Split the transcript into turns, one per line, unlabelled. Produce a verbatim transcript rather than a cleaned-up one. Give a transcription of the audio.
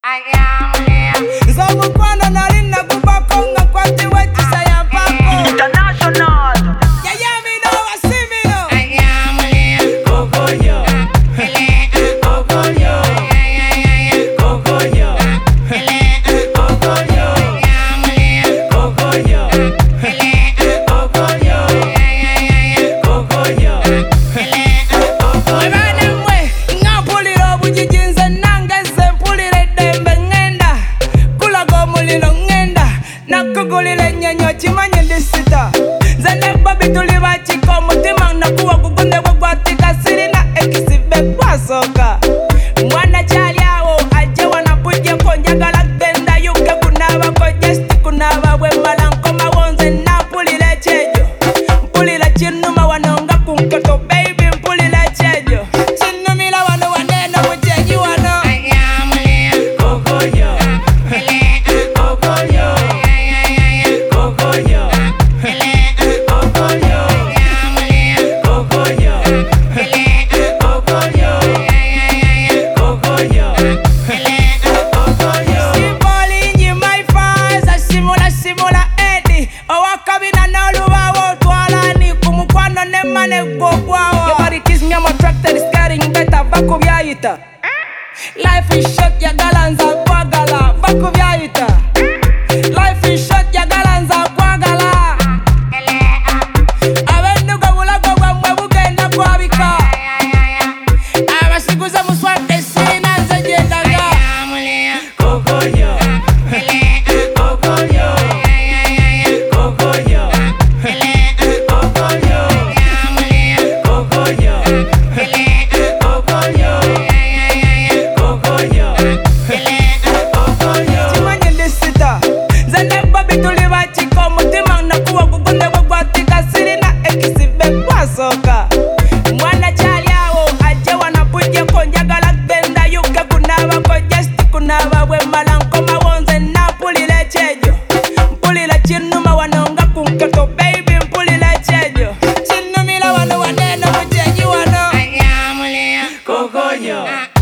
Zamu kwanda nalina kubakonga kwa tiwe chisa ya pako
International.
Ya ya mi no wasi mi no
Kokonyo. Kokonyo. Kokonyo. Kokonyo. Kokonyo. Kokonyo. Kokonyo.
Mwebane mwe nga mpulira bujijinze nangeze mpulire dembe ngenda kulaga omuliro ngenda nakugulira ennyonyo kimanye ndisita nze ne Bobby tuli bakika omutima nakuwa gugunde gwe gwatika sirina ekisibe gwasooka mwana kyali awo ajje wanapujjeko njagala genda yuke kunaabako just kunaaba bwe mmala nkomawo nze nampulira ekyejo mpulira kinnuma wano nga ku nkoto baby mpulira ekyejo kinnumira wano waneeno mujeji wano
Kokonyo. Kokonyo. Kokonyo. Kokonyo. Kokonyo. Kokonyo. Kokonyo.
Simbolingi my fans asimula simula edi owakabina n'olubawo twalani ku mukwano n'emmane gwogwawo Your body kiss me I'm attracted it's getting better va ku byayita Life is short yagala nza kwagala va ku byayita Life is short yagala nza kwagala abenduga bulago bwammwe bugenda kwabika abasiguze muswadde sirina nze gyendaga
Kokonyo. Kokonyo. Kokonyo. Kokonyo. Kokonyo. Kokonyo. Kokonyo.
kimanye ndisita nze ne Bobby tuli bakika omutima nakuwa gugunde gwe gwatika sirina ekisibe gwasooka mwana kyali awo ajje wanapujjeko njagala genda yuke kunaabako just kunaaba bwe mmala nkomawo nze nampulira ekyejo mpulira kinnuma wano nga ku nkoto baby mpulira ekyejo kinnumira wano waneeno mujeji wano
Kokonyo.